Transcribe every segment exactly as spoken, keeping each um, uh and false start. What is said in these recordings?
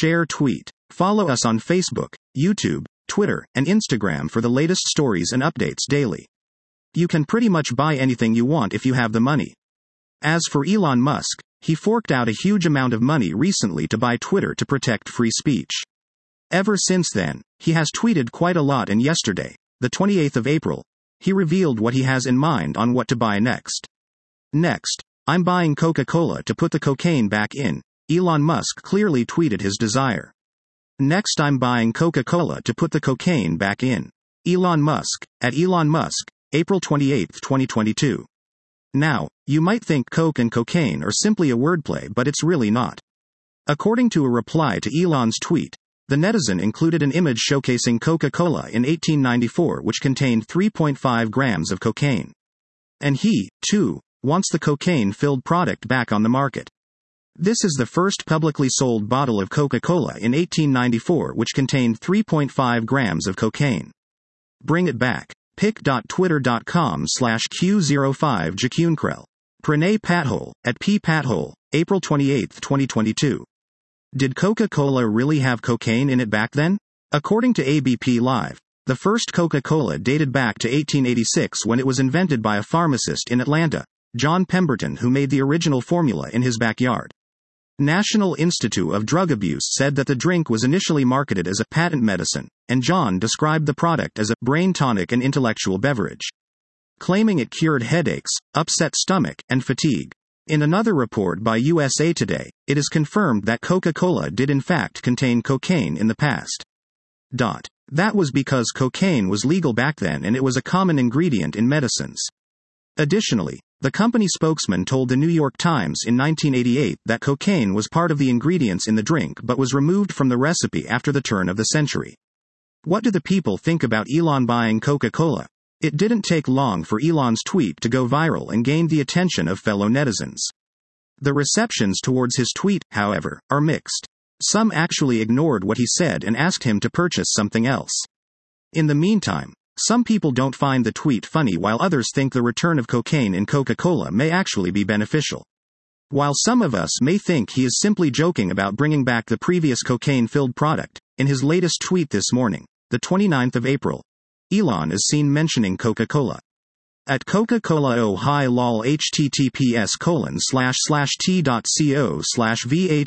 Share tweet. Follow us on Facebook, YouTube, Twitter, and Instagram for the latest stories and updates daily. You can pretty much buy anything you want if you have the money. As for Elon Musk, he forked out a huge amount of money recently to buy Twitter to protect free speech. Ever since then, he has tweeted quite a lot, and yesterday, the twenty-eighth of April, he revealed what he has in mind on what to buy next. Next, I'm buying Coca-Cola to put the cocaine back in, Elon Musk clearly tweeted his desire. Next, I'm buying Coca-Cola to put the cocaine back in. Elon Musk, at Elon Musk, April twenty-eighth, twenty twenty-two. Now, you might think Coke and cocaine are simply a wordplay, but it's really not. According to a reply to Elon's tweet, the netizen included an image showcasing Coca-Cola in eighteen ninety-four, which contained three point five grams of cocaine. And he, too, wants the cocaine-filled product back on the market. This is the first publicly sold bottle of Coca-Cola in eighteen ninety-four which contained three point five grams of cocaine. Bring it back. pic.twitter.com slash Q05 Jacunkrell. Pranay Pathole, at P. Pathole, April twenty-eighth, twenty twenty-two. Did Coca-Cola really have cocaine in it back then? According to A B P Live, the first Coca-Cola dated back to eighteen eighty-six when it was invented by a pharmacist in Atlanta, John Pemberton, who made the original formula in his backyard. National Institute of Drug Abuse said that the drink was initially marketed as a patent medicine, and John described the product as a brain tonic and intellectual beverage, claiming it cured headaches, upset stomach, and fatigue. In another report by U S A Today, it is confirmed that Coca-Cola did in fact contain cocaine in the past. Dot. That was because cocaine was legal back then and it was a common ingredient in medicines. Additionally, the company spokesman told the New York Times in nineteen eighty-eight that cocaine was part of the ingredients in the drink but was removed from the recipe after the turn of the century. What do the people think about Elon buying Coca-Cola? It didn't take long for Elon's tweet to go viral and gain the attention of fellow netizens. The receptions towards his tweet, however, are mixed. Some actually ignored what he said and asked him to purchase something else. In the meantime, some people don't find the tweet funny, while others think the return of cocaine in Coca-Cola may actually be beneficial. While some of us may think he is simply joking about bringing back the previous cocaine-filled product, in his latest tweet this morning, the twenty-ninth of April, Elon is seen mentioning Coca-Cola. At Coca-Cola oh hi lol https colon slash slash t.co slash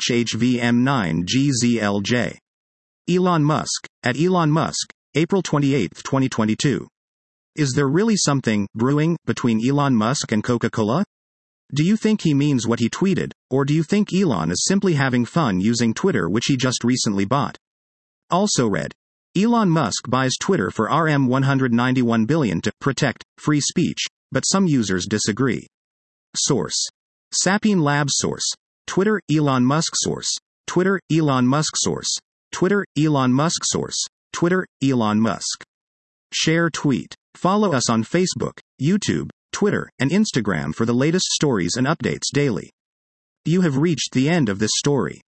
vhhvm9gzlj. Elon Musk, at Elon Musk, April twenty-eighth, twenty twenty-two. Is there really something brewing between Elon Musk and Coca-Cola? Do you think he means what he tweeted, or do you think Elon is simply having fun using Twitter, which he just recently bought? Also read, Elon Musk buys Twitter for R M one hundred ninety-one billion dollars to protect free speech, but some users disagree. Source: Sapien Labs. Source: Twitter Elon Musk. Source: Twitter Elon Musk. Source: Twitter Elon Musk. Source: Twitter Elon Musk. Share tweet. Follow us on Facebook, YouTube, Twitter, and Instagram for the latest stories and updates daily. You have reached the end of this story.